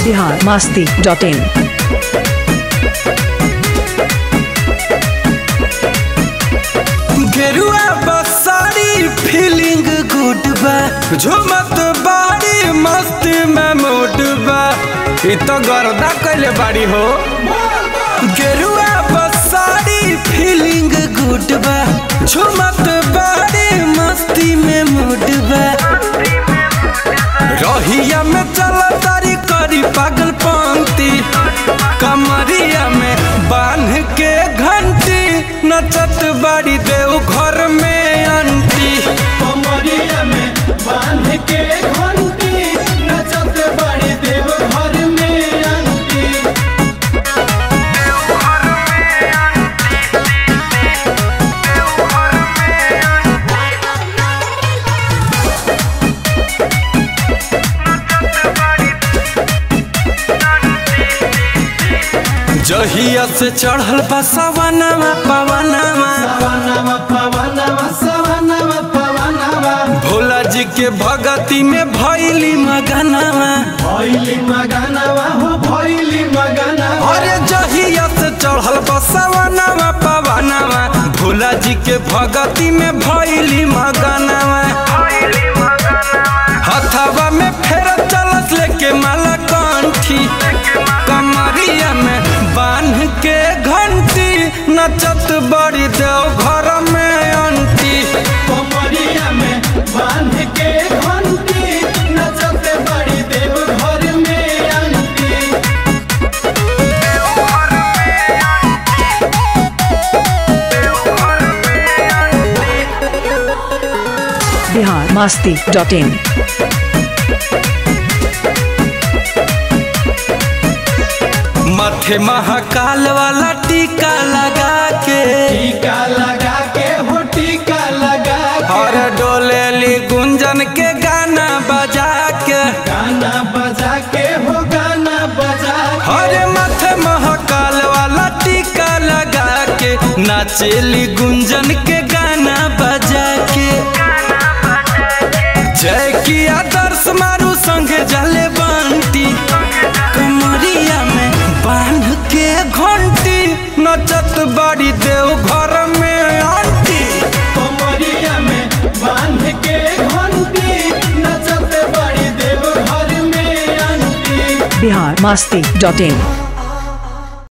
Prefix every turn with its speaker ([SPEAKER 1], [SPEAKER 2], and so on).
[SPEAKER 1] biharmasti.in।
[SPEAKER 2] गेरुआ बसारी feeling good बा, झुमत बाड़ी मस्ती में मूड बा। इ तो गर्दा कइले बाड़ी हो। गेरुआ बसारी फीलिंग गुड बा, झुमत बाड़ी मस्ती में मूड बा। रहिया में चला तारी करी पागल पंक्ति, कमरिया में बांध के घंटी नचत बाड़ी देव घर में अंती।
[SPEAKER 3] कमरिया में बांध के घंटी नचत बाड़ी देव घर में अंती।
[SPEAKER 2] जहिया से चढ़ल बा सवनवा पवनवा,
[SPEAKER 3] सवनवा पवनवा सवनवा पवनवा,
[SPEAKER 2] भोला जी के भगती में भइली मगनवा।
[SPEAKER 3] भइली मगनवा हो भइली मगनवा।
[SPEAKER 2] अरे जहिया से चढ़ल बा सवनवा पवनवा, भोला जी के भगती में भइली मगनवा। हथवा में फेर चलत लेके माला कंठी, कमरिया में बांध के घंटी नचत बड़ी देव घर में अंती।
[SPEAKER 3] कमरिया में बांध के घंटी नचत बाड़ी देव घर में अंती।
[SPEAKER 1] biharmasti.in।
[SPEAKER 2] माथे महाकाल वाला टीका लगा के,
[SPEAKER 3] टीका लगा के हो टीका लगा के,
[SPEAKER 2] और डोलेली गुंजन के गाना बजा के।
[SPEAKER 3] गाना बजा के हो गाना बजा के।
[SPEAKER 2] अरे माथे महाकाल वाला टीका लगा के, नाचेली गुंजन के गाना बजा के। जय की आदर्श मारू संगे जले बंटी, कमरिया में बांध के घंटी नचत बाड़ी देव घर में आंटी।
[SPEAKER 3] कमरिया में बांध के घंटी नचत बाड़ी देव घर में अंती।
[SPEAKER 1] biharmasti.in।